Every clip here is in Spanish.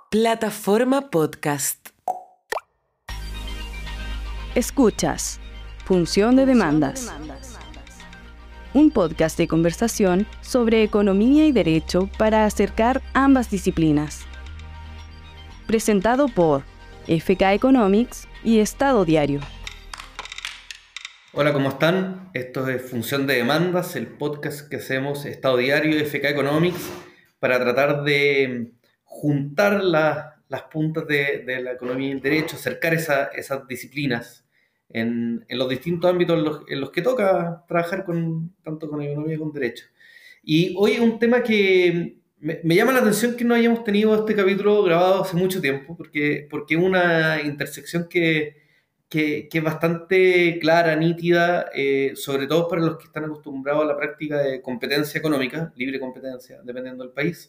Plataforma Podcast. Escuchas Función de Demandas, un podcast de conversación sobre economía y derecho para acercar ambas disciplinas. Presentado por FK Economics y Estado Diario. Hola, ¿cómo están? Esto es Función de Demandas, el podcast que hacemos Estado Diario y FK Economics para tratar de juntar las puntas de la economía y el derecho, acercar esas disciplinas en los distintos ámbitos en los que toca trabajar tanto con economía como con derecho. Y hoy un tema que me llama la atención que no hayamos tenido este capítulo grabado hace mucho tiempo, porque es una intersección que es bastante clara, nítida, sobre todo para los que están acostumbrados a la práctica de competencia económica, libre competencia, dependiendo del país,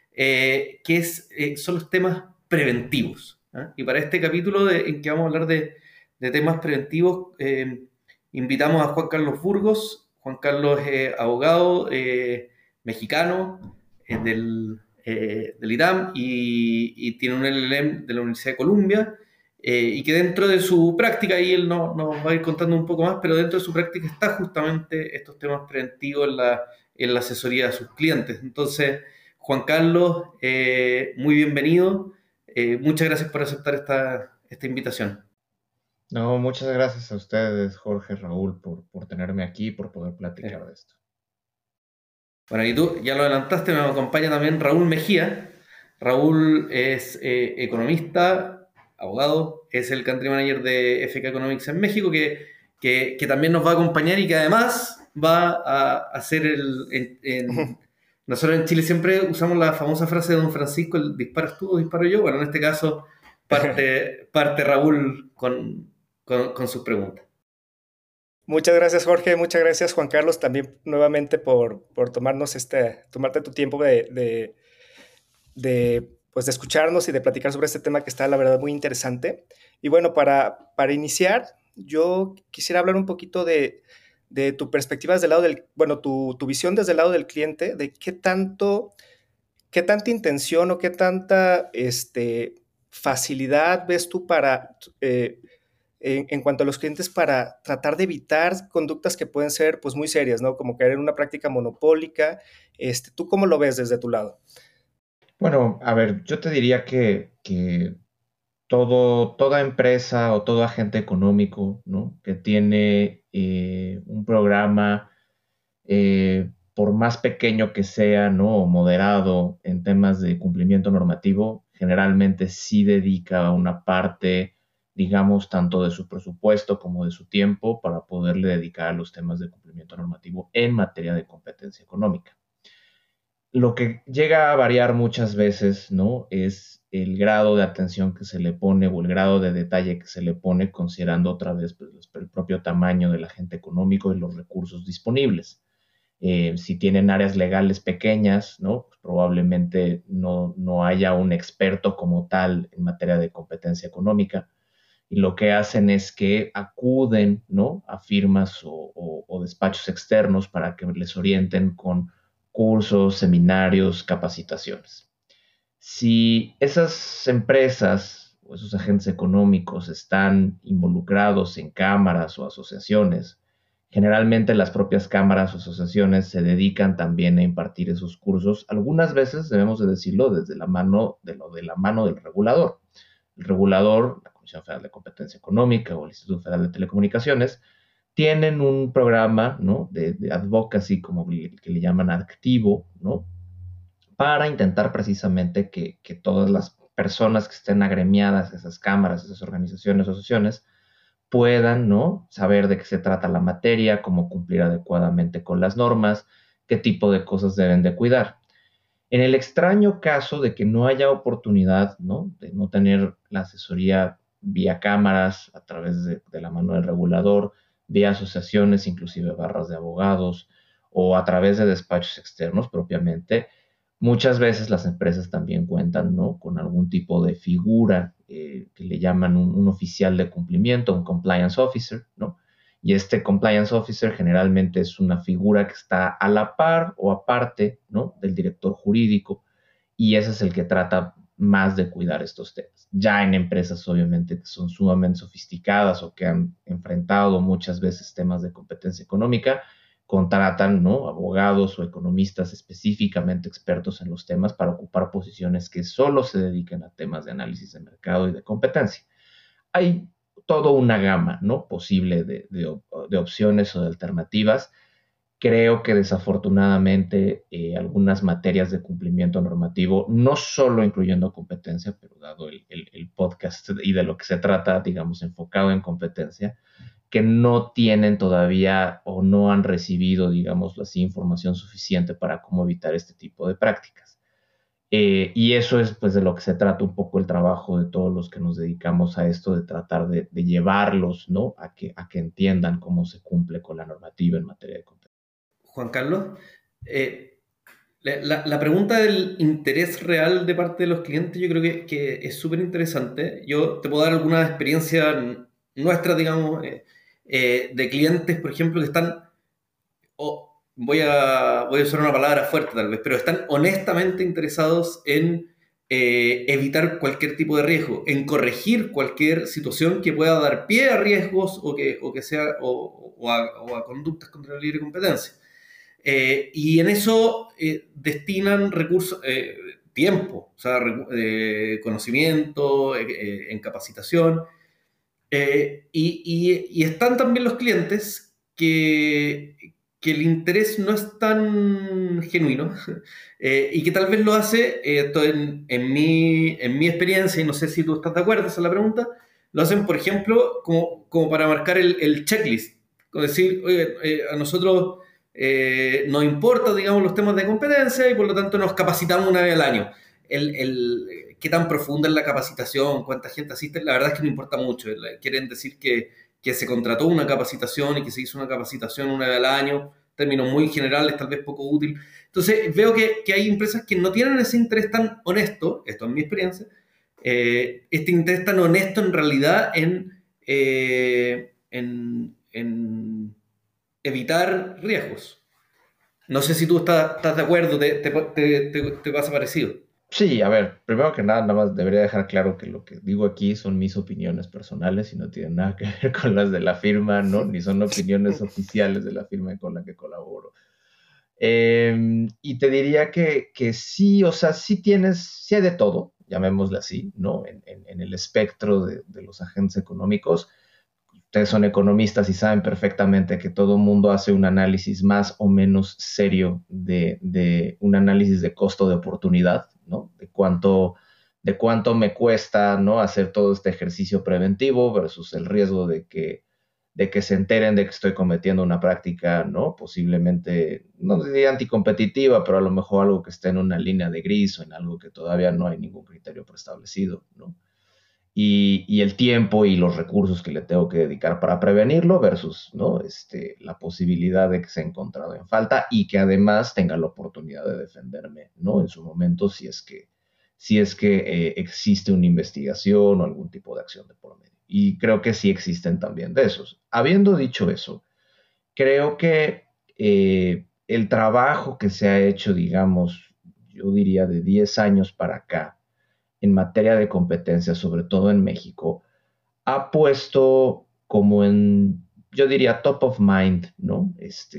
son los temas preventivos. ¿Ah? Y para este capítulo en que vamos a hablar de temas preventivos, invitamos a Juan Carlos Burgos. Juan Carlos es abogado mexicano del ITAM y tiene un LLM de la Universidad de Columbia. Y que dentro de su práctica, y él nos va a ir contando un poco más, pero dentro de su práctica está justamente estos temas preventivos en la asesoría de sus clientes. Entonces, Juan Carlos, muy bienvenido. Muchas gracias por aceptar esta invitación. No, muchas gracias a ustedes, Jorge, Raúl, por tenerme aquí, por poder platicar de esto. Bueno, y tú ya lo adelantaste, me acompaña también Raúl Mejía. Raúl es economista, abogado, es el country manager de FK Economics en México, que también nos va a acompañar y que además va a hacer nosotros en Chile siempre usamos la famosa frase de Don Francisco, el disparas tú o disparo yo. Bueno, en este caso parte Raúl con sus preguntas. Muchas gracias, Jorge. Muchas gracias, Juan Carlos, también nuevamente por tomarte tu tiempo de escucharnos y de platicar sobre este tema que está, la verdad, muy interesante. Y bueno, para iniciar, yo quisiera hablar un poquito de tu perspectiva desde el lado tu visión desde el lado del cliente, de qué tanta intención o qué tanta facilidad ves tú para, en cuanto a los clientes, para tratar de evitar conductas que pueden ser pues muy serias, ¿no? Como caer en una práctica monopólica. ¿Tú cómo lo ves desde tu lado? Bueno, a ver, yo te diría que toda empresa o todo agente económico, ¿no?, que tiene un programa, por más pequeño que sea, ¿no?, o moderado en temas de cumplimiento normativo, generalmente sí dedica una parte, digamos, tanto de su presupuesto como de su tiempo para poderle dedicar a los temas de cumplimiento normativo en materia de competencia económica. Lo que llega a variar muchas veces, ¿no?, es el grado de atención que se le pone o el grado de detalle que se le pone, considerando otra vez pues, el propio tamaño del agente económico y los recursos disponibles. Si tienen áreas legales pequeñas, ¿no?, pues probablemente no haya un experto como tal en materia de competencia económica. Y lo que hacen es que acuden, ¿no?, a firmas o despachos externos para que les orienten con cursos, seminarios, capacitaciones. Si esas empresas o esos agentes económicos están involucrados en cámaras o asociaciones, generalmente las propias cámaras o asociaciones se dedican también a impartir esos cursos, algunas veces, debemos de decirlo, desde la mano del regulador. El regulador, la Comisión Federal de Competencia Económica o el Instituto Federal de Telecomunicaciones, tienen un programa, ¿no?, de advocacy, como que le llaman activo, ¿no?, para intentar precisamente que todas las personas que estén agremiadas a esas cámaras, esas organizaciones, asociaciones, puedan, ¿no?, saber de qué se trata la materia, cómo cumplir adecuadamente con las normas, qué tipo de cosas deben de cuidar. En el extraño caso de que no haya oportunidad, ¿no?, de no tener la asesoría vía cámaras, a través de la mano del regulador, vía asociaciones, inclusive barras de abogados, o a través de despachos externos propiamente, muchas veces las empresas también cuentan, ¿no?, con algún tipo de figura que le llaman un oficial de cumplimiento, un compliance officer, ¿no? Y este compliance officer generalmente es una figura que está a la par o aparte, ¿no?, del director jurídico, y ese es el que trata más de cuidar estos temas. Ya en empresas, obviamente, que son sumamente sofisticadas o que han enfrentado muchas veces temas de competencia económica, contratan, ¿no?, abogados o economistas específicamente expertos en los temas para ocupar posiciones que solo se dediquen a temas de análisis de mercado y de competencia. Hay toda una gama, ¿no?, posible de opciones o de alternativas. Creo que desafortunadamente algunas materias de cumplimiento normativo, no solo incluyendo competencia, pero dado el podcast y de lo que se trata, digamos, enfocado en competencia, que no tienen todavía o no han recibido, digamos así, información suficiente para cómo evitar este tipo de prácticas. Y eso es pues de lo que se trata un poco el trabajo de todos los que nos dedicamos a esto, de tratar de llevarlos, ¿no?, a que entiendan cómo se cumple con la normativa en materia de competencia. Juan Carlos, la pregunta del interés real de parte de los clientes yo creo que es súper interesante. Yo te puedo dar alguna experiencia nuestra, digamos, de clientes, por ejemplo, que están, voy a usar una palabra fuerte tal vez, pero están honestamente interesados en evitar cualquier tipo de riesgo, en corregir cualquier situación que pueda dar pie a riesgos o a conductas contra la libre competencia. Y en eso destinan recursos, tiempo, o sea, conocimiento, en capacitación. Y están también los clientes que el interés no es tan genuino y que tal vez lo hace, esto en mi experiencia, y no sé si tú estás de acuerdo, esa es la pregunta, lo hacen, por ejemplo, como para marcar el checklist, como decir, oye, a nosotros nos importa, digamos, los temas de competencia y por lo tanto nos capacitamos una vez al año. Qué tan profunda es la capacitación, cuánta gente asiste, la verdad es que no importa mucho. Quieren decir que se contrató una capacitación y que se hizo una capacitación una vez al año, términos muy generales, tal vez poco útil. Entonces veo que hay empresas que no tienen ese interés tan honesto, esto es mi experiencia, este interés tan honesto en realidad en evitar riesgos. No sé si tú estás de acuerdo, te pasa parecido. Sí, a ver, primero que nada más debería dejar claro que lo que digo aquí son mis opiniones personales y no tienen nada que ver con las de la firma, ¿no? Ni son opiniones oficiales de la firma con la que colaboro. Y te diría que sí, o sea, sí hay de todo, llamémosle así, ¿no? En el espectro de los agentes económicos. Ustedes son economistas y saben perfectamente que todo el mundo hace un análisis más o menos serio de un análisis de costo de oportunidad, ¿no? De cuánto me cuesta, ¿no?, hacer todo este ejercicio preventivo versus el riesgo de que se enteren de que estoy cometiendo una práctica, ¿no?, posiblemente, no diría anticompetitiva, pero a lo mejor algo que esté en una línea de gris o en algo que todavía no hay ningún criterio preestablecido, ¿no? Y el tiempo y los recursos que le tengo que dedicar para prevenirlo versus, ¿no?, la posibilidad de que sea encontrado en falta y que además tenga la oportunidad de defenderme, ¿no?, en su momento si es que existe una investigación o algún tipo de acción de por medio. Y creo que sí existen también de esos. Habiendo dicho eso, creo que el trabajo que se ha hecho, digamos, yo diría de 10 años para acá, en materia de competencia, sobre todo en México, ha puesto como yo diría, top of mind, ¿no?,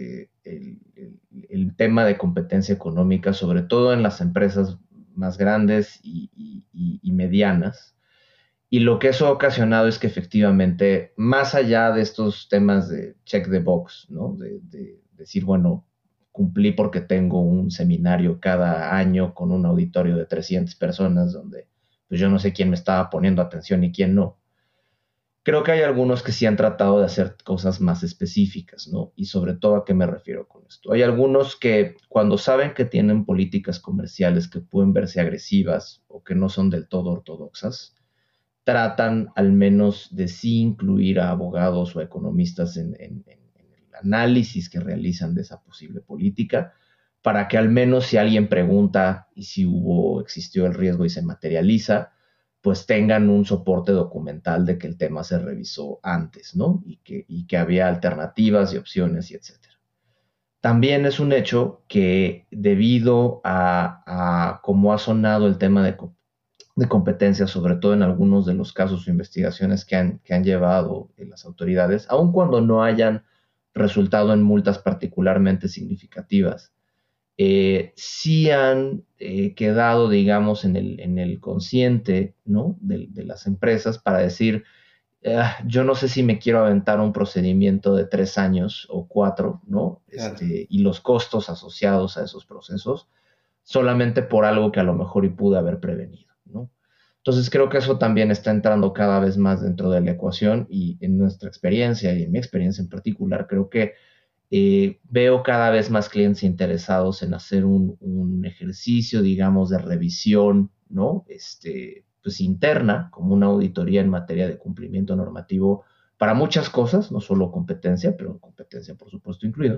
el tema de competencia económica, sobre todo en las empresas más grandes y medianas. Y lo que eso ha ocasionado es que efectivamente, más allá de estos temas de check the box, ¿no?, de decir, bueno, cumplí porque tengo un seminario cada año con un auditorio de 300 personas donde pues yo no sé quién me estaba poniendo atención y quién no. Creo que hay algunos que sí han tratado de hacer cosas más específicas, ¿no? Y sobre todo, ¿a qué me refiero con esto? Hay algunos que cuando saben que tienen políticas comerciales que pueden verse agresivas o que no son del todo ortodoxas, tratan al menos de sí incluir a abogados o a economistas en el análisis que realizan de esa posible política, para que al menos si alguien pregunta y si existió el riesgo y se materializa, pues tengan un soporte documental de que el tema se revisó antes, ¿no? Y que había alternativas y opciones y etcétera. También es un hecho que debido a cómo ha sonado el tema de competencia, sobre todo en algunos de los casos o investigaciones que han llevado las autoridades, aun cuando no hayan resultado en multas particularmente significativas. Sí han quedado, digamos, en el consciente, ¿no?, de las empresas para decir, yo no sé si me quiero aventar un procedimiento de 3 años o 4, ¿no? Claro. Y los costos asociados a esos procesos, solamente por algo que a lo mejor y pude haber prevenido, ¿no? Entonces creo que eso también está entrando cada vez más dentro de la ecuación, y en nuestra experiencia y en mi experiencia en particular, creo que veo cada vez más clientes interesados en hacer un ejercicio, digamos, de revisión, ¿no? Pues interna, como una auditoría en materia de cumplimiento normativo para muchas cosas, no solo competencia, pero competencia por supuesto incluido,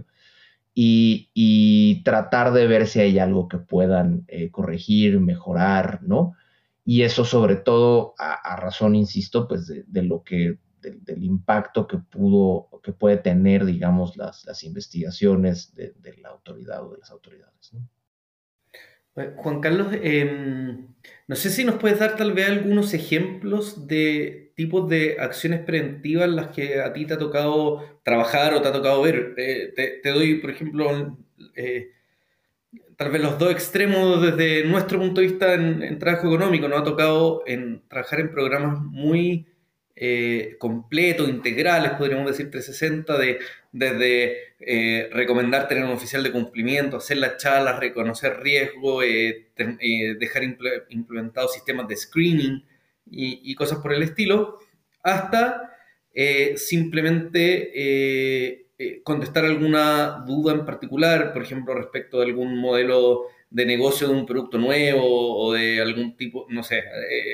y tratar de ver si hay algo que puedan corregir, mejorar, ¿no? Y eso sobre todo a razón, insisto, pues de lo que del impacto que puede tener, digamos, las investigaciones de la autoridad o de las autoridades, ¿no? Juan Carlos, no sé si nos puedes dar tal vez algunos ejemplos de tipos de acciones preventivas en las que a ti te ha tocado trabajar o te ha tocado ver. Te doy, por ejemplo, tal vez los dos extremos desde nuestro punto de vista en trabajo económico. Nos ha tocado trabajar en programas muy completos, integrales, podríamos decir 360, desde recomendar tener un oficial de cumplimiento, hacer las charlas, reconocer riesgo, dejar implementados sistemas de screening y cosas por el estilo, hasta simplemente contestar alguna duda en particular, por ejemplo, respecto de algún modelo de negocio de un producto nuevo o de algún tipo, no sé,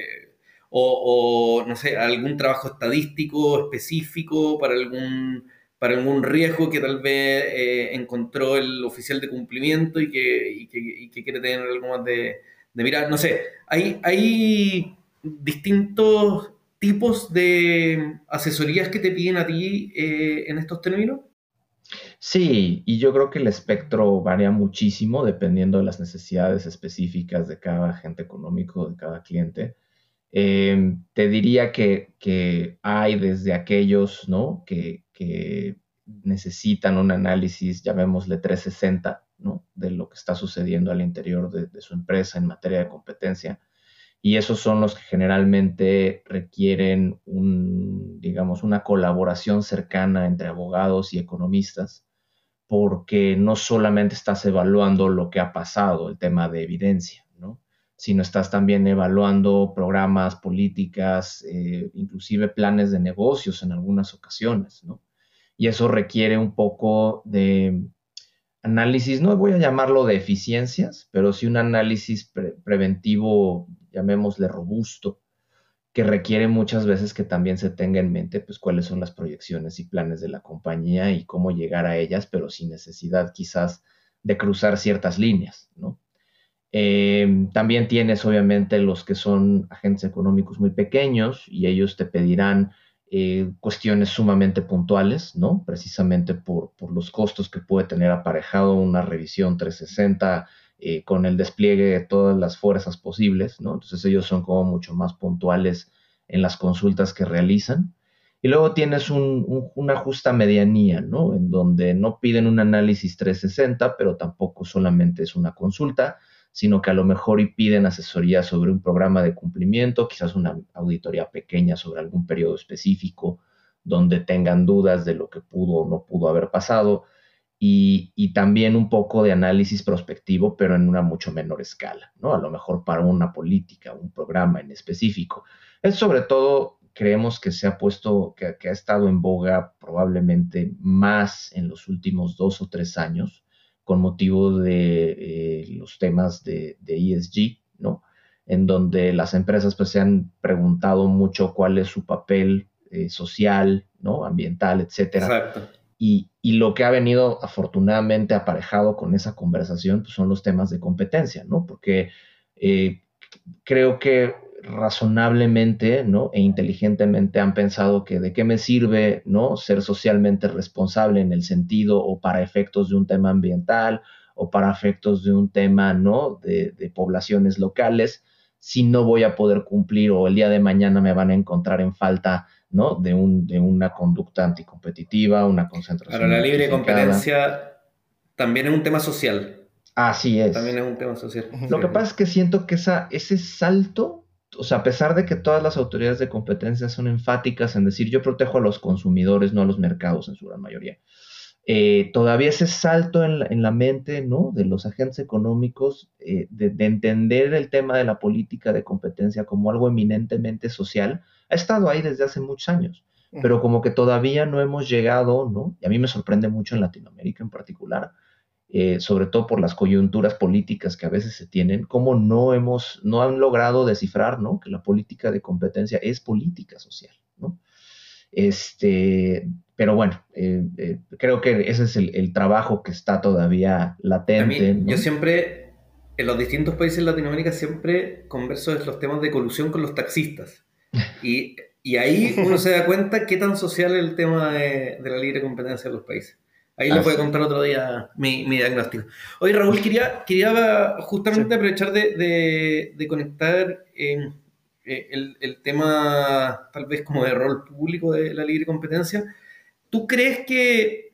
no sé, algún trabajo estadístico específico para algún riesgo que tal vez encontró el oficial de cumplimiento y que quiere tener algo más de mirar. No sé, hay distintos tipos de asesorías que te piden a ti en estos términos. Sí, y yo creo que el espectro varía muchísimo dependiendo de las necesidades específicas de cada agente económico, de cada cliente. Te diría que hay desde aquellos, ¿no?, que necesitan un análisis, llamémosle 360, ¿no?, de lo que está sucediendo al interior de su empresa en materia de competencia. Y esos son los que generalmente requieren digamos, una colaboración cercana entre abogados y economistas, porque no solamente estás evaluando lo que ha pasado, el tema de evidencia, ¿no?, sino estás también evaluando programas, políticas, inclusive planes de negocios en algunas ocasiones, ¿no? Y eso requiere un poco de análisis, no voy a llamarlo de eficiencias, pero sí un análisis preventivo, llamémosle robusto, que requiere muchas veces que también se tenga en mente pues cuáles son las proyecciones y planes de la compañía y cómo llegar a ellas, pero sin necesidad quizás de cruzar ciertas líneas, ¿no? También tienes obviamente los que son agentes económicos muy pequeños y ellos te pedirán cuestiones sumamente puntuales, ¿no? Precisamente por los costos que puede tener aparejado una revisión 360 con el despliegue de todas las fuerzas posibles, ¿no? Entonces ellos son como mucho más puntuales en las consultas que realizan. Y luego tienes una justa medianía, ¿no?, en donde no piden un análisis 360, pero tampoco solamente es una consulta, sino que a lo mejor y piden asesoría sobre un programa de cumplimiento, quizás una auditoría pequeña sobre algún periodo específico, donde tengan dudas de lo que pudo o no pudo haber pasado, y también un poco de análisis prospectivo, pero en una mucho menor escala, ¿no? A lo mejor para una política, un programa en específico. Es sobre todo, creemos que se ha puesto, que ha estado en boga probablemente más en los últimos 2 o 3 años, con motivo de los temas de ESG, ¿no?, en donde las empresas pues se han preguntado mucho cuál es su papel social, ¿no?, ambiental, etcétera. Exacto. Y lo que ha venido afortunadamente aparejado con esa conversación pues son los temas de competencia, ¿no? Porque creo que razonablemente, ¿no?, e inteligentemente han pensado que de qué me sirve, ¿no?, ser socialmente responsable en el sentido o para efectos de un tema ambiental o para efectos de un tema, ¿no?, de poblaciones locales, si no voy a poder cumplir o el día de mañana me van a encontrar en falta, ¿no? de una conducta anticompetitiva, una concentración Ahora, la libre injustificada. competencia también es un tema social. Así es. También es un tema social. Lo que pasa es que siento que ese salto, o sea, a pesar de que todas las autoridades de competencia son enfáticas en decir yo protejo a los consumidores, no a los mercados en su gran mayoría, todavía ese salto en la mente, ¿no? de los agentes económicos, de entender el tema de la política de competencia como algo eminentemente social, ha estado ahí desde hace muchos años, pero como que todavía no hemos llegado, ¿no? Y a mí me sorprende mucho en Latinoamérica en particular, sobre todo por las coyunturas políticas que a veces se tienen, como no han logrado descifrar, ¿no? que la política de competencia es política social, ¿no? Pero bueno, creo que ese es el trabajo que está todavía latente, ¿no? Yo siempre, en los distintos países de Latinoamérica, siempre converso de los temas de colusión con los taxistas. Y ahí uno se da cuenta qué tan social es el tema de la libre competencia de los países. Ahí les voy a contar otro día mi diagnóstico. Oye, Raúl, quería justamente aprovechar de conectar el tema tal vez como de rol público de la libre competencia. ¿Tú crees que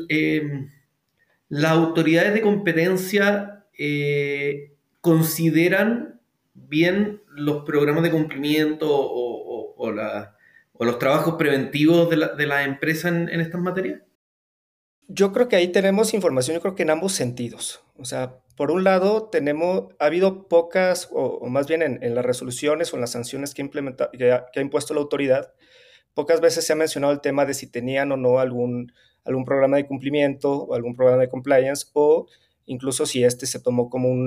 las autoridades de competencia consideran bien los programas de cumplimiento o los trabajos preventivos de las empresas en estas materias? Yo creo que ahí tenemos información, yo creo que en ambos sentidos. O sea, por un lado, ha habido pocas, o más bien en las resoluciones o en las sanciones que ha impuesto la autoridad, pocas veces se ha mencionado el tema de si tenían o no algún programa de cumplimiento o algún programa de compliance, o incluso si se tomó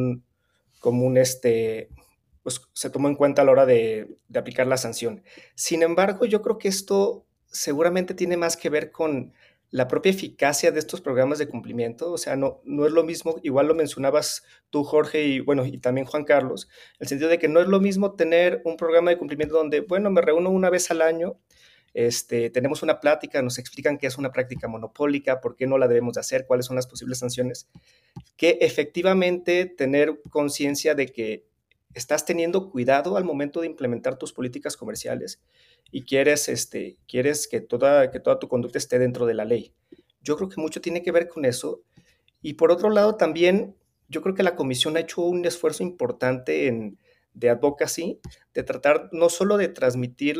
pues se tomó en cuenta a la hora de aplicar la sanción. Sin embargo, yo creo que esto seguramente tiene más que ver con la propia eficacia de estos programas de cumplimiento. O sea, no es lo mismo, igual lo mencionabas tú, Jorge, y también Juan Carlos, el sentido de que no es lo mismo tener un programa de cumplimiento donde, bueno, me reúno una vez al año, tenemos una plática, nos explican qué es una práctica monopólica, por qué no la debemos de hacer, cuáles son las posibles sanciones, que efectivamente tener conciencia de que estás teniendo cuidado al momento de implementar tus políticas comerciales y quieres que toda tu conducta esté dentro de la ley. Yo creo que mucho tiene que ver con eso. Y por otro lado, también yo creo que la Comisión ha hecho un esfuerzo importante de advocacy, de tratar no solo de transmitir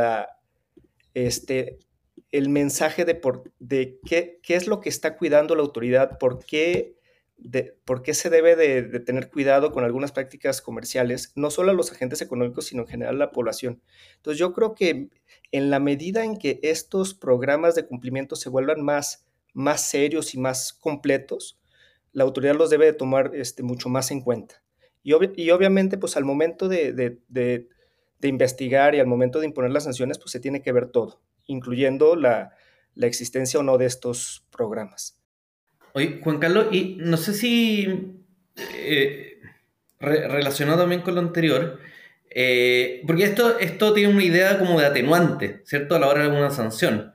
el mensaje de qué es lo que está cuidando la autoridad, por qué se debe de tener cuidado con algunas prácticas comerciales, no solo a los agentes económicos, sino en general a la población. Entonces yo creo que en la medida en que estos programas de cumplimiento se vuelvan más serios y más completos, la autoridad los debe de tomar mucho más en cuenta. Y obviamente, pues al momento de investigar y al momento de imponer las sanciones, pues se tiene que ver todo, incluyendo la existencia o no de estos programas. Oye, Juan Carlos, y no sé si relacionado también con lo anterior, porque esto tiene una idea como de atenuante, ¿cierto? A la hora de una sanción.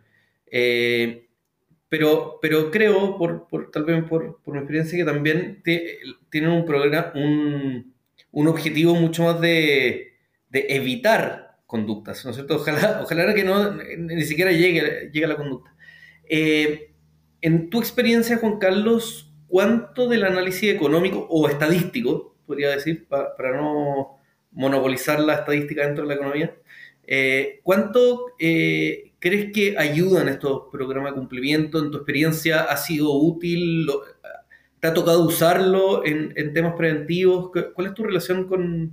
Pero creo, tal vez por mi experiencia, que también tienen un programa, un objetivo mucho más de evitar conductas, ¿no es cierto? Ojalá que no ni siquiera llegue a la conducta. En tu experiencia, Juan Carlos, ¿cuánto del análisis económico o estadístico, podría decir, para no monopolizar la estadística dentro de la economía, cuánto crees que ayudan estos programas de cumplimiento? ¿En tu experiencia ha sido útil? ¿Te ha tocado usarlo en temas preventivos? ¿Cuál es tu relación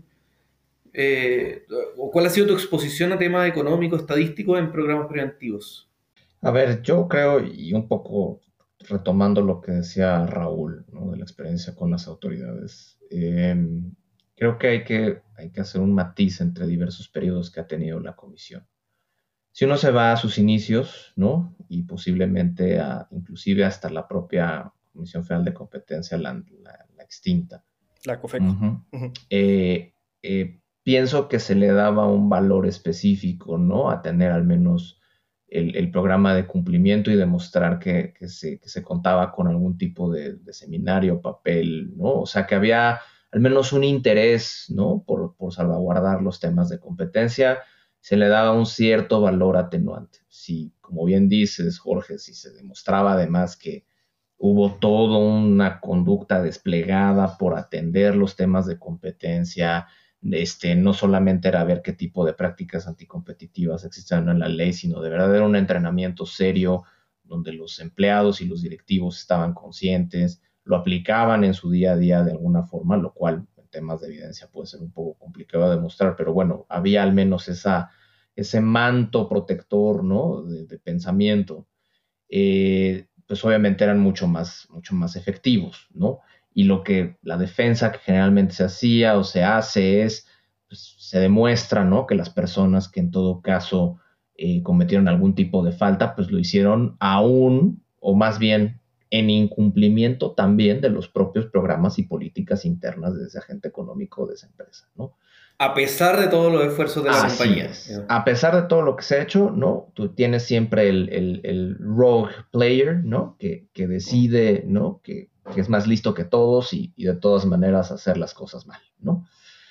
o cuál ha sido tu exposición a temas económicos, estadísticos en programas preventivos? A ver, yo creo, y un poco retomando lo que decía Raúl, ¿no? de la experiencia con las autoridades, creo que hay que hacer un matiz entre diversos periodos que ha tenido la comisión. Si uno se va a sus inicios, ¿no? y posiblemente inclusive hasta la propia Comisión Federal de Competencia, la extinta. La COFECO. Uh-huh. Pienso que se le daba un valor específico, ¿no? a tener al menos el programa de cumplimiento y demostrar que se contaba con algún tipo de seminario, papel, ¿no? O sea, que había al menos un interés, ¿no? Por salvaguardar los temas de competencia, se le daba un cierto valor atenuante. Si, como bien dices, Jorge, si se demostraba además que hubo toda una conducta desplegada por atender los temas de competencia, no solamente era ver qué tipo de prácticas anticompetitivas existen en la ley, sino de verdad era un entrenamiento serio donde los empleados y los directivos estaban conscientes, lo aplicaban en su día a día de alguna forma, lo cual en temas de evidencia puede ser un poco complicado de demostrar, pero bueno, había al menos ese manto protector, ¿no? de pensamiento. Pues obviamente eran mucho más efectivos, ¿no? Y la defensa que generalmente se hacía o se hace es, pues, se demuestra, ¿no? Que las personas que en todo caso cometieron algún tipo de falta, pues lo hicieron aún, o más bien en incumplimiento también de los propios programas y políticas internas de ese agente económico de esa empresa, ¿no? A pesar de todos los esfuerzos de la Así compañía. es. A pesar de todo lo que se ha hecho, ¿no? Tú tienes siempre el rogue player, ¿no? Que decide, ¿no? Que es más listo que todos y de todas maneras hacer las cosas mal, ¿no?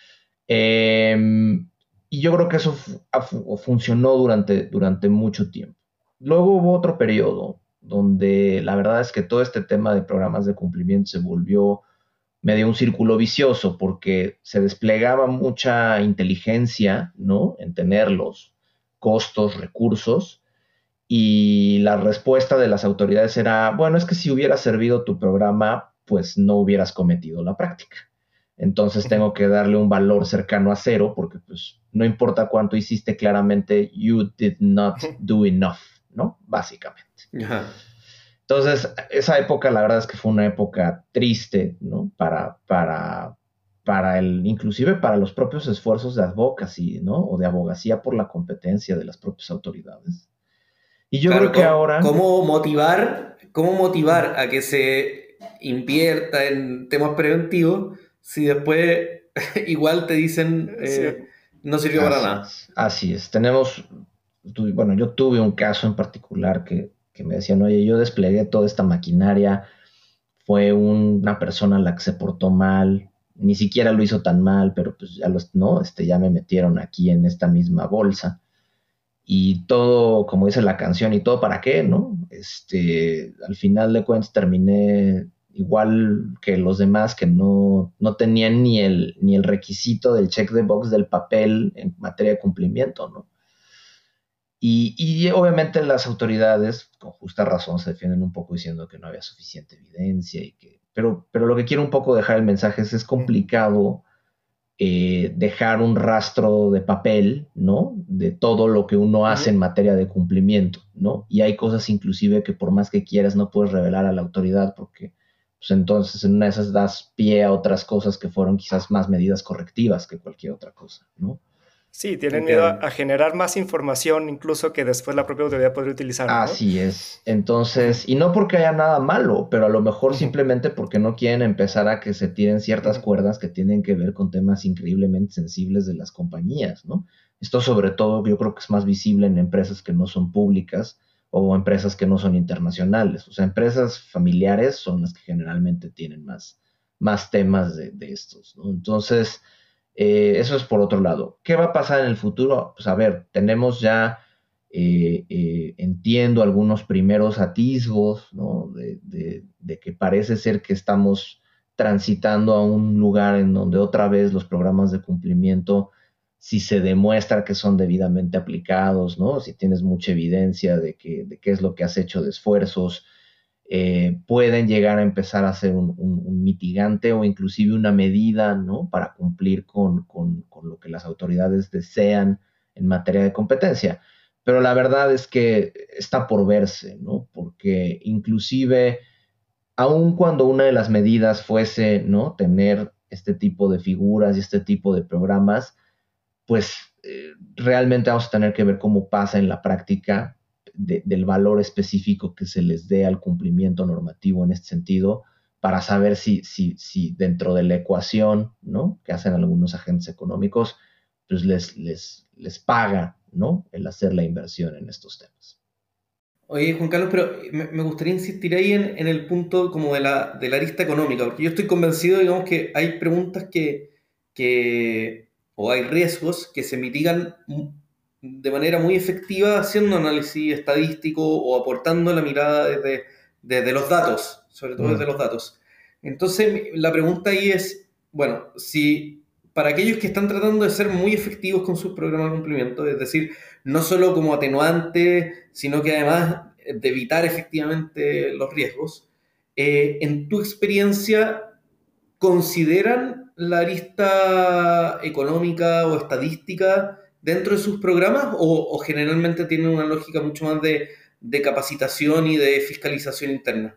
Y yo creo que eso funcionó durante mucho tiempo. Luego hubo otro periodo donde la verdad es que todo este tema de programas de cumplimiento se volvió medio un círculo vicioso porque se desplegaba mucha inteligencia, ¿no? En tenerlos, costos, recursos, y la respuesta de las autoridades era, bueno, es que si hubiera servido tu programa, pues no hubieras cometido la práctica. Entonces tengo que darle un valor cercano a cero porque pues no importa cuánto hiciste, claramente you did not do enough, ¿no? Básicamente. Ajá. Entonces, esa época, la verdad es que fue una época triste, ¿no? Inclusive para los propios esfuerzos de advocacy, ¿no? O de abogacía por la competencia de las propias autoridades. Y yo creo que ahora... ¿Cómo motivar a que se invierta en temas preventivos si después igual te dicen no sirvió para nada? Así es. Yo tuve un caso en particular que me decían, oye, yo desplegué toda esta maquinaria, fue una persona a la que se portó mal, ni siquiera lo hizo tan mal, pero pues ya me metieron aquí en esta misma bolsa. Y todo, como dice la canción, ¿y todo para qué, no? Al final de cuentas terminé igual que los demás que no tenían ni el requisito del check the box del papel en materia de cumplimiento, ¿no? Y obviamente las autoridades, con justa razón, se defienden un poco diciendo que no había suficiente evidencia pero lo que quiero un poco dejar el mensaje es complicado dejar un rastro de papel, ¿no? De todo lo que uno hace en materia de cumplimiento, ¿no? Y hay cosas inclusive que por más que quieras no puedes revelar a la autoridad porque pues entonces en una de esas das pie a otras cosas que fueron quizás más medidas correctivas que cualquier otra cosa, ¿no? Sí, tienen miedo a generar más información incluso que después la propia autoridad podría utilizar, ¿no? Así es. Entonces, y no porque haya nada malo, pero a lo mejor simplemente porque no quieren empezar a que se tiren ciertas cuerdas que tienen que ver con temas increíblemente sensibles de las compañías, ¿no? Esto sobre todo yo creo que es más visible en empresas que no son públicas o empresas que no son internacionales. O sea, empresas familiares son las que generalmente tienen más temas de estos, ¿no? Entonces... eso es por otro lado. ¿Qué va a pasar en el futuro? Pues a ver, tenemos ya, entiendo, algunos primeros atisbos, ¿no? De que parece ser que estamos transitando a un lugar en donde otra vez los programas de cumplimiento, si se demuestra que son debidamente aplicados, ¿no? Si tienes mucha evidencia de qué es lo que has hecho de esfuerzos, pueden llegar a empezar a ser un mitigante o inclusive una medida, ¿no? Para cumplir con lo que las autoridades desean en materia de competencia. Pero la verdad es que está por verse, ¿no? Porque inclusive, aun cuando una de las medidas fuese, ¿no? Tener este tipo de figuras y este tipo de programas, pues realmente vamos a tener que ver cómo pasa en la práctica del valor específico que se les dé al cumplimiento normativo en este sentido, para saber si dentro de la ecuación, ¿no? Que hacen algunos agentes económicos, pues les paga, ¿no? El hacer la inversión en estos temas. Oye, Juan Carlos, pero me gustaría insistir ahí en el punto como de la arista económica, porque yo estoy convencido, digamos, que hay preguntas o hay riesgos que se mitigan de manera muy efectiva haciendo análisis estadístico o aportando la mirada desde los datos, sobre todo desde los datos. Entonces, la pregunta ahí es, bueno, si para aquellos que están tratando de ser muy efectivos con sus programas de cumplimiento, es decir, no solo como atenuante, sino que además de evitar efectivamente los riesgos. En tu experiencia, ¿consideran la arista económica o estadística dentro de sus programas o generalmente tienen una lógica mucho más de capacitación y de fiscalización interna?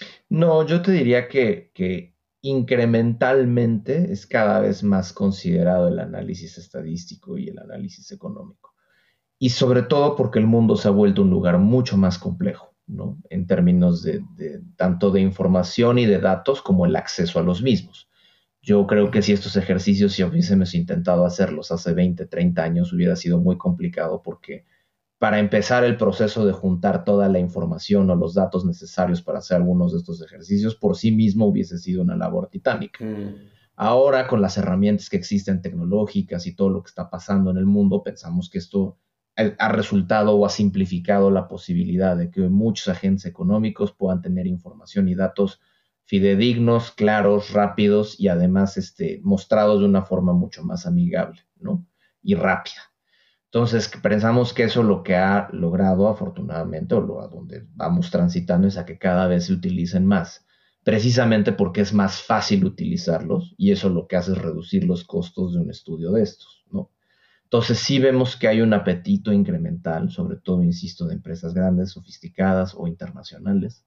No, yo te diría que incrementalmente es cada vez más considerado el análisis estadístico y el análisis económico. Y sobre todo porque el mundo se ha vuelto un lugar mucho más complejo, ¿no? En términos tanto de información y de datos como el acceso a los mismos. Yo creo que si estos ejercicios, si hubiésemos intentado hacerlos hace 20, 30 años, hubiera sido muy complicado porque para empezar el proceso de juntar toda la información o los datos necesarios para hacer algunos de estos ejercicios por sí mismo hubiese sido una labor titánica. Ahora, con las herramientas que existen tecnológicas y todo lo que está pasando en el mundo, pensamos que esto ha resultado o ha simplificado la posibilidad de que muchos agentes económicos puedan tener información y datos fidedignos, claros, rápidos y además mostrados de una forma mucho más amigable, ¿no? Y rápida. Entonces, pensamos que eso lo que ha logrado, afortunadamente, o a donde vamos transitando, es a que cada vez se utilicen más, precisamente porque es más fácil utilizarlos y eso lo que hace es reducir los costos de un estudio de estos, ¿no? Entonces, sí vemos que hay un apetito incremental, sobre todo, insisto, de empresas grandes, sofisticadas o internacionales,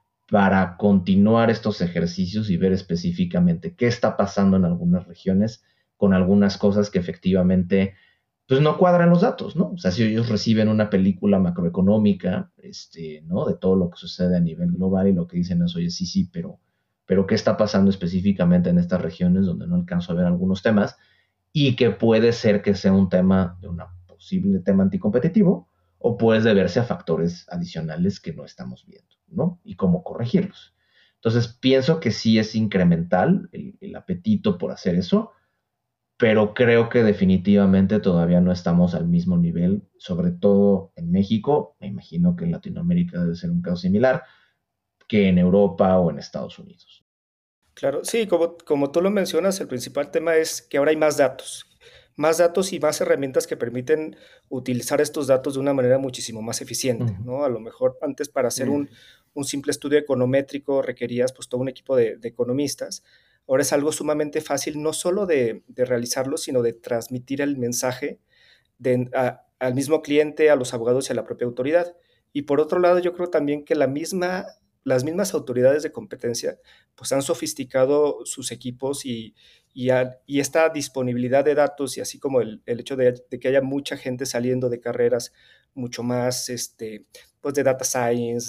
para continuar estos ejercicios y ver específicamente qué está pasando en algunas regiones con algunas cosas que efectivamente pues no cuadran los datos, ¿no? O sea, si ellos reciben una película macroeconómica, ¿no? De todo lo que sucede a nivel global y lo que dicen es, oye, sí, pero ¿qué está pasando específicamente en estas regiones donde no alcanzo a ver algunos temas? Y que puede ser que sea un tema de un posible tema anticompetitivo o puede deberse a factores adicionales que no estamos viendo, ¿no? Y cómo corregirlos. Entonces, pienso que sí es incremental el apetito por hacer eso, pero creo que definitivamente todavía no estamos al mismo nivel, sobre todo en México, me imagino que en Latinoamérica debe ser un caso similar, que en Europa o en Estados Unidos. Claro, sí, como tú lo mencionas, el principal tema es que ahora hay más datos y más herramientas que permiten utilizar estos datos de una manera muchísimo más eficiente, ¿no? A lo mejor antes para hacer un simple estudio econométrico requerías pues todo un equipo de economistas. Ahora es algo sumamente fácil no solo de realizarlo, sino de transmitir el mensaje al mismo cliente, a los abogados y a la propia autoridad. Y por otro lado, yo creo también que las mismas autoridades de competencia pues han sofisticado sus equipos y esta disponibilidad de datos y así como el hecho de que haya mucha gente saliendo de carreras mucho más pues de data science,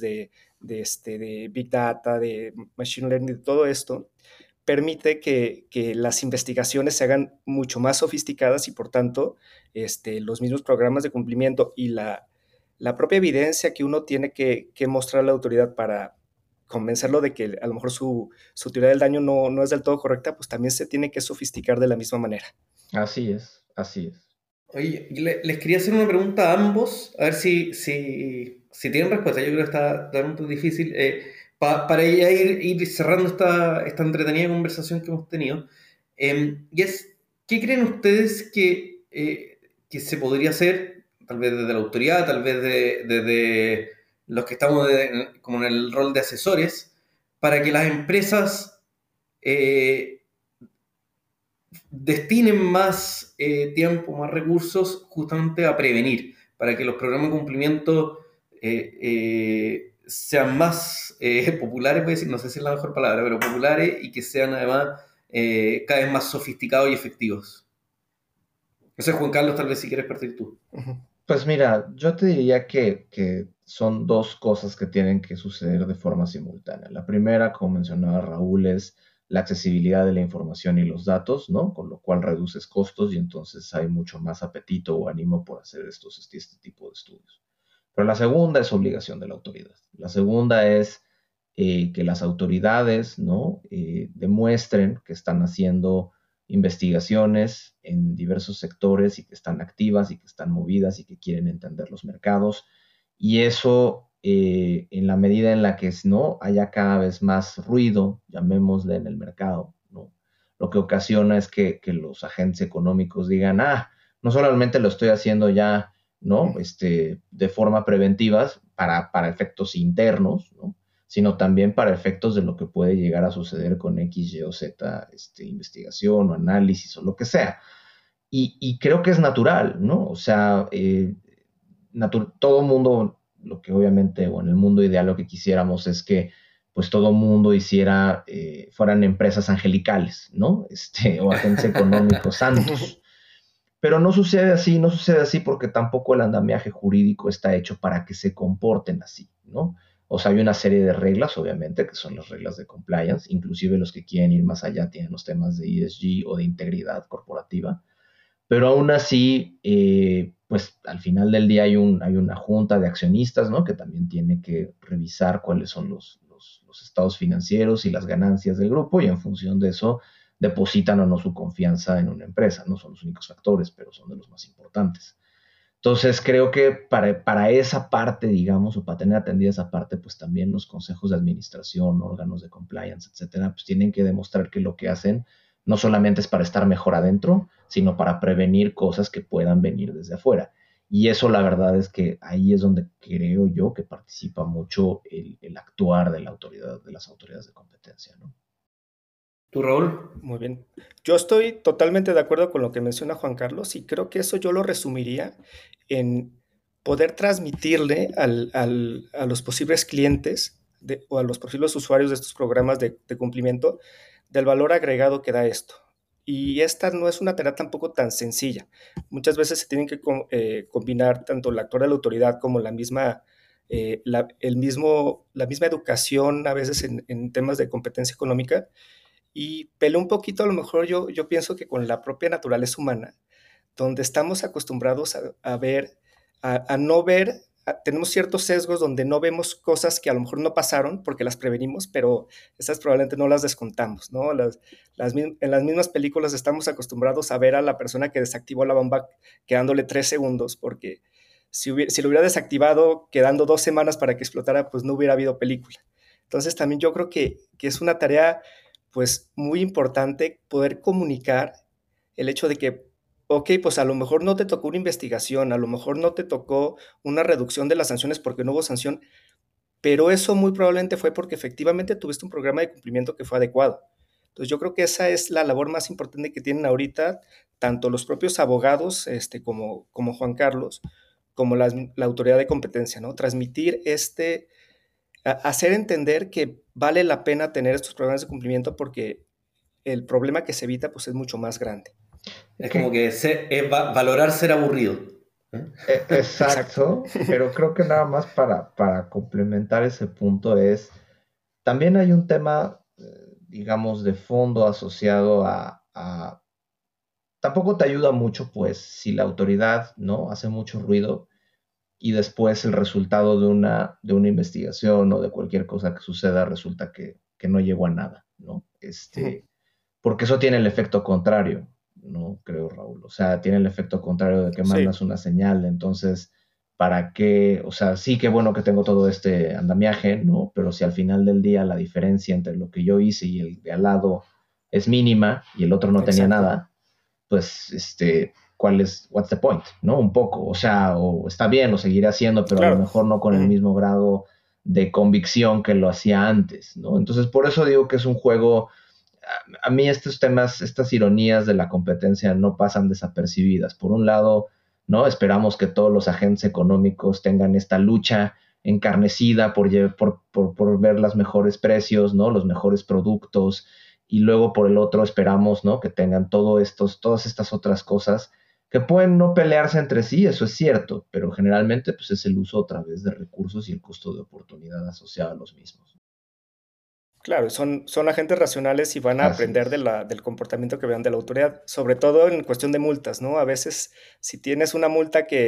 de big data, de machine learning, de todo esto, permite que las investigaciones se hagan mucho más sofisticadas y por tanto los mismos programas de cumplimiento y la propia evidencia que uno tiene que mostrar a la autoridad para convencerlo de que a lo mejor su teoría del daño no es del todo correcta, pues también se tiene que sofisticar de la misma manera. Así es, así es. Oye, les quería hacer una pregunta a ambos, a ver si tienen respuesta. Yo creo que esta pregunta es difícil. Para ya ir cerrando esta entretenida conversación que hemos tenido. Y es, ¿qué creen ustedes que se podría hacer, tal vez desde la autoridad, tal vez desde los que estamos como en el rol de asesores, para que las empresas destinen más tiempo, más recursos justamente a prevenir, para que los programas de cumplimiento sean más populares, voy a decir, no sé si es la mejor palabra, pero populares y que sean además cada vez más sofisticados y efectivos? No sé, Juan Carlos, tal vez si quieres partir tú. Pues mira, yo te diría que son dos cosas que tienen que suceder de forma simultánea. La primera, como mencionaba Raúl, es la accesibilidad de la información y los datos, ¿no? Con lo cual reduces costos y entonces hay mucho más apetito o ánimo por hacer este tipo de estudios. Pero la segunda es obligación de la autoridad. La segunda es que las autoridades, ¿no? Demuestren que están haciendo investigaciones en diversos sectores y que están activas y que están movidas y que quieren entender los mercados. Y eso, en la medida en la que no haya cada vez más ruido, llamémosle, en el mercado, ¿no? Lo que ocasiona es que los agentes económicos digan, no solamente lo estoy haciendo ya, ¿no? De forma preventiva para efectos internos, ¿no? Sino también para efectos de lo que puede llegar a suceder con X, Y o Z, investigación o análisis o lo que sea. Y creo que es natural, ¿no? O sea, todo mundo, lo que obviamente, o en el mundo ideal lo que quisiéramos es que pues todo mundo hiciera, fueran empresas angelicales, ¿no? O agentes económicos santos. Pero no sucede así porque tampoco el andamiaje jurídico está hecho para que se comporten así, ¿no? O sea, hay una serie de reglas, obviamente, que son las reglas de compliance, inclusive los que quieren ir más allá tienen los temas de ESG o de integridad corporativa, pero aún así, pues al final del día hay una junta de accionistas, ¿no? Que también tiene que revisar cuáles son los estados financieros y las ganancias del grupo y en función de eso depositan o no su confianza en una empresa. No son los únicos factores, pero son de los más importantes. Entonces creo que para esa parte, digamos, o para tener atendida esa parte, pues también los consejos de administración, órganos de compliance, etcétera, pues tienen que demostrar que lo que hacen no solamente es para estar mejor adentro, sino para prevenir cosas que puedan venir desde afuera. Y eso la verdad es que ahí es donde creo yo que participa mucho el actuar de la autoridad, de las autoridades de competencia, ¿no? ¿Tú, Raúl? Muy bien. Yo estoy totalmente de acuerdo con lo que menciona Juan Carlos y creo que eso yo lo resumiría en poder transmitirle a los posibles clientes o a los posibles usuarios de estos programas de cumplimiento del valor agregado que da esto. Y esta no es una tarea tampoco tan sencilla. Muchas veces se tienen que combinar tanto la actuar de la autoridad como la misma educación a veces en temas de competencia económica. Y pelea un poquito, a lo mejor yo pienso que con la propia naturaleza humana, donde estamos acostumbrados a ver, a no ver, tenemos ciertos sesgos donde no vemos cosas que a lo mejor no pasaron porque las prevenimos, pero esas probablemente no las descontamos, ¿no? En las mismas películas estamos acostumbrados a ver a la persona que desactivó la bomba quedándole 3 segundos, porque si lo hubiera desactivado quedando 2 semanas para que explotara, pues no hubiera habido película. Entonces también yo creo que es una tarea pues muy importante poder comunicar el hecho de que, ok, pues a lo mejor no te tocó una investigación, a lo mejor no te tocó una reducción de las sanciones porque no hubo sanción, pero eso muy probablemente fue porque efectivamente tuviste un programa de cumplimiento que fue adecuado. Entonces yo creo que esa es la labor más importante que tienen ahorita tanto los propios abogados como Juan Carlos, como la autoridad de competencia, ¿no? Transmitir hacer entender que vale la pena tener estos programas de cumplimiento porque el problema que se evita pues es mucho más grande. Es como que es valorar ser aburrido. Exacto, pero creo que nada más para complementar ese punto también hay un tema, digamos, de fondo asociado tampoco te ayuda mucho, pues, si la autoridad, ¿no? Hace mucho ruido y después el resultado de una investigación o de cualquier cosa que suceda resulta que no llegó a nada, ¿no? Porque eso tiene el efecto contrario, ¿no? Creo, Raúl. O sea, tiene el efecto contrario de que mandas una señal. Entonces, ¿para qué? O sea, sí, qué bueno que tengo todo este andamiaje, ¿no? Pero si al final del día la diferencia entre lo que yo hice y el de al lado es mínima y el otro no tenía nada, pues, what's the point, ¿no? Un poco, o sea, o está bien, lo seguiré haciendo, pero a lo mejor no con el mismo grado de convicción que lo hacía antes, ¿no? Entonces, por eso digo que es un juego. A mí estos temas, estas ironías de la competencia no pasan desapercibidas. Por un lado, ¿no? Esperamos que todos los agentes económicos tengan esta lucha encarnecida por ver los mejores precios, ¿no? Los mejores productos, y luego por el otro esperamos, ¿no? Que tengan todas estas otras cosas que pueden no pelearse entre sí, eso es cierto, pero generalmente pues es el uso a través de recursos y el costo de oportunidad asociado a los mismos. Claro, son agentes racionales y van a aprender del comportamiento que vean de la autoridad, sobre todo en cuestión de multas, ¿no? A veces, si tienes una multa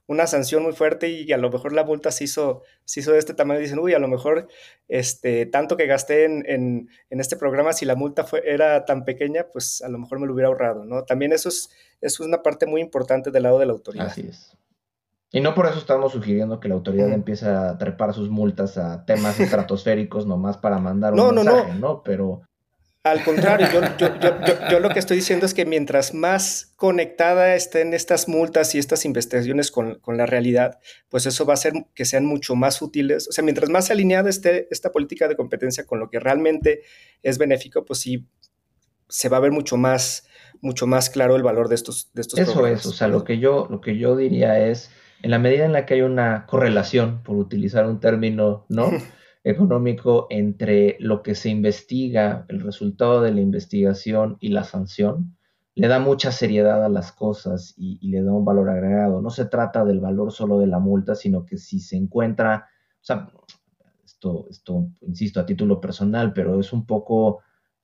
una sanción muy fuerte y a lo mejor la multa se hizo de este tamaño, dicen, uy, a lo mejor tanto que gasté en este programa, si la multa era tan pequeña, pues a lo mejor me lo hubiera ahorrado, ¿no? También eso es una parte muy importante del lado de la autoridad. Así es. Y no por eso estamos sugiriendo que la autoridad empiece a trepar sus multas a temas estratosféricos nomás para mandar un mensaje, ¿no? Pero... Al contrario, yo lo que estoy diciendo es que mientras más conectada estén estas multas y estas investigaciones con la realidad, pues eso va a hacer que sean mucho más útiles. O sea, mientras más alineada esté esta política de competencia con lo que realmente es benéfico, pues sí, se va a ver mucho más claro el valor de estos eso programas. O sea, lo que yo diría es, en la medida en la que hay una correlación, por utilizar un término, ¿no? económico entre lo que se investiga, el resultado de la investigación y la sanción, le da mucha seriedad a las cosas y le da un valor agregado. No se trata del valor solo de la multa, sino que si se encuentra, o sea, esto insisto, a título personal, pero es un poco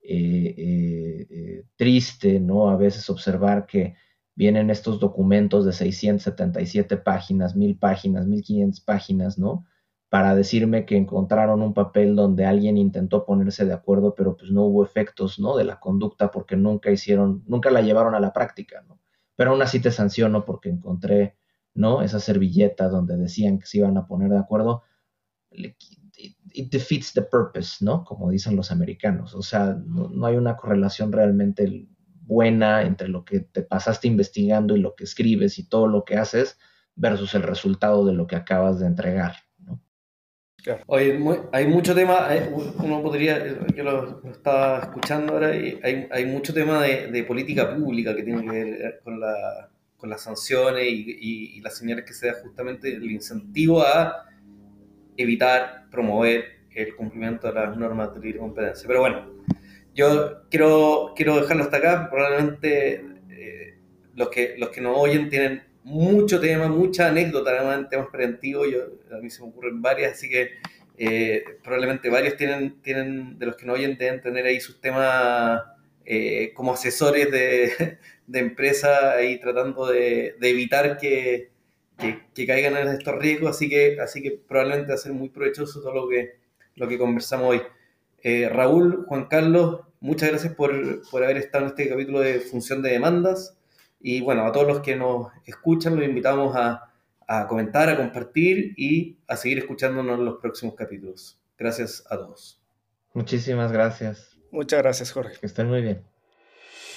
triste, ¿no? A veces observar que vienen estos documentos de 677 páginas, 1000 páginas, 1500 páginas, ¿no? Para decirme que encontraron un papel donde alguien intentó ponerse de acuerdo, pero pues no hubo efectos, ¿no? De la conducta porque nunca la llevaron a la práctica, ¿no? Pero aún así te sanciono porque encontré, ¿no? Esa servilleta donde decían que se iban a poner de acuerdo. It defeats the purpose, ¿no? Como dicen los americanos. O sea, no hay una correlación realmente buena entre lo que te pasaste investigando y lo que escribes y todo lo que haces versus el resultado de lo que acabas de entregar, ¿no? Oye, hay mucho tema, uno podría, yo lo estaba escuchando ahora, y hay mucho tema de política pública que tiene que ver con las sanciones y las señales que se da justamente el incentivo a evitar, promover el cumplimiento de las normas de libre competencia. Pero bueno, yo quiero dejarlo hasta acá. Probablemente los que nos oyen tienen mucho tema, mucha anécdota además en temas preventivos. A mí se me ocurren varias, así que probablemente varios tienen de los que nos oyen deben tener ahí sus temas como asesores de empresa ahí tratando de evitar que caigan en estos riesgos, así que probablemente va a ser muy provechoso todo lo que conversamos hoy. Raúl, Juan Carlos, muchas gracias por haber estado en este capítulo de Función de Demandas. Y bueno, a todos los que nos escuchan los invitamos a comentar, a compartir y a seguir escuchándonos en los próximos capítulos. Gracias a todos. Muchísimas gracias. Muchas gracias, Jorge. Que estén muy bien.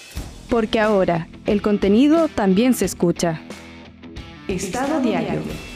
Porque ahora el contenido también se escucha. Estado Diario.